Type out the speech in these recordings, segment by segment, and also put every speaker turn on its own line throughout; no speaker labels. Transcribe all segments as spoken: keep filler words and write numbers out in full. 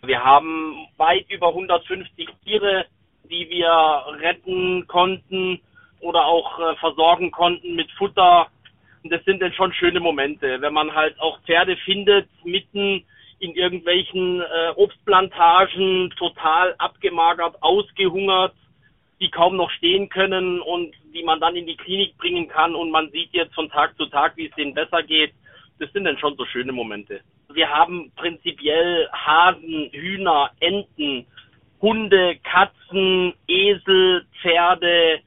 Wir haben weit über hundertfünfzig Tiere, die wir retten konnten oder auch äh, versorgen konnten mit Futter. Und das sind dann schon schöne Momente, wenn man halt auch Pferde findet, mitten in irgendwelchen äh, Obstplantagen, total abgemagert, ausgehungert, die kaum noch stehen können und die man dann in die Klinik bringen kann und man sieht jetzt von Tag zu Tag, wie es denen besser geht. Das sind dann schon so schöne Momente. Wir haben prinzipiell Hasen, Hühner, Enten, Hunde, Katzen, Esel, Pferde,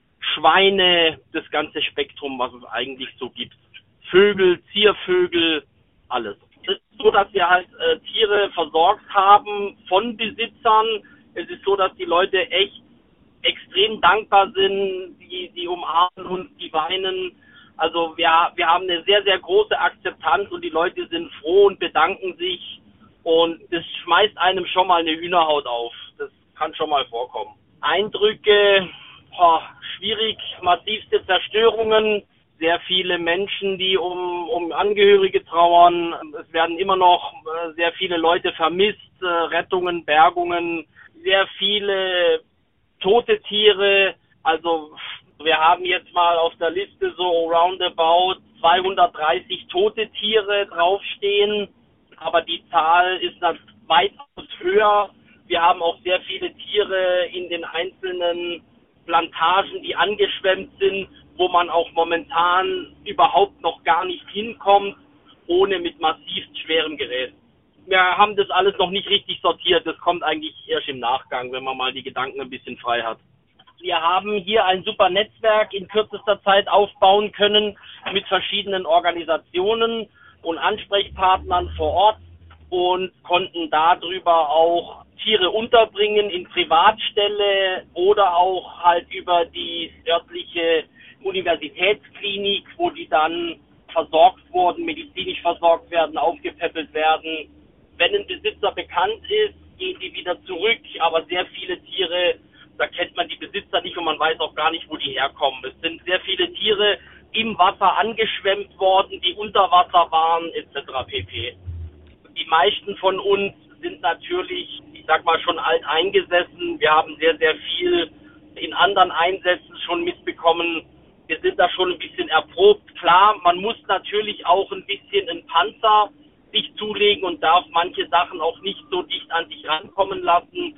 Schweine, das ganze Spektrum, was es eigentlich so gibt. Vögel, Ziervögel, alles. Es ist so, dass wir halt äh, Tiere versorgt haben von Besitzern. Es ist so, dass die Leute echt extrem dankbar sind, die, die umarmen uns, die weinen. Also wir, wir haben eine sehr, sehr große Akzeptanz und die Leute sind froh und bedanken sich. Und das schmeißt einem schon mal eine Hühnerhaut auf. Das kann schon mal vorkommen. Eindrücke, boah, schwierig, massivste Zerstörungen, sehr viele Menschen, die um, um Angehörige trauern. Es werden immer noch äh, sehr viele Leute vermisst, äh, Rettungen, Bergungen, sehr viele tote Tiere. Also wir haben jetzt mal auf der Liste so roundabout zweihundertdreißig tote Tiere draufstehen, aber die Zahl ist dann weitaus höher. Wir haben auch sehr viele Tiere in den einzelnen Plantagen, die angeschwemmt sind, wo man auch momentan überhaupt noch gar nicht hinkommt, ohne mit massiv schwerem Gerät. Wir haben das alles noch nicht richtig sortiert. Das kommt eigentlich erst im Nachgang, wenn man mal die Gedanken ein bisschen frei hat. Wir haben hier ein super Netzwerk in kürzester Zeit aufbauen können mit verschiedenen Organisationen und Ansprechpartnern vor Ort und konnten darüber auch Tiere unterbringen in Privatställe oder auch halt über die örtliche Universitätsklinik, wo die dann versorgt wurden, medizinisch versorgt werden, aufgepäppelt werden. Wenn ein Besitzer bekannt ist, gehen die wieder zurück, aber sehr viele Tiere, da kennt man die Besitzer nicht und man weiß auch gar nicht, wo die herkommen. Es sind sehr viele Tiere im Wasser angeschwemmt worden, die unter Wasser waren, et cetera pp. Die meisten von uns sind natürlich, ich sag mal, schon alt eingesessen. Wir haben sehr, sehr viel in anderen Einsätzen schon mitbekommen. Wir sind da schon ein bisschen erprobt. Klar, man muss natürlich auch ein bisschen einen Panzer sich zulegen und darf manche Sachen auch nicht so dicht an sich rankommen lassen.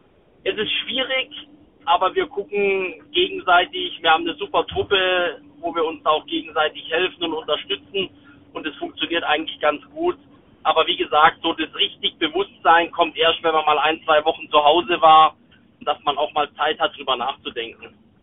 Es ist schwierig, aber wir gucken gegenseitig. Wir haben eine super Truppe, wo wir uns auch gegenseitig helfen und unterstützen und es funktioniert eigentlich ganz gut. Aber wie gesagt, so das richtig Bewusstsein kommt erst, wenn man mal ein, zwei Wochen zu Hause war, dass man auch mal Zeit hat, drüber nachzudenken.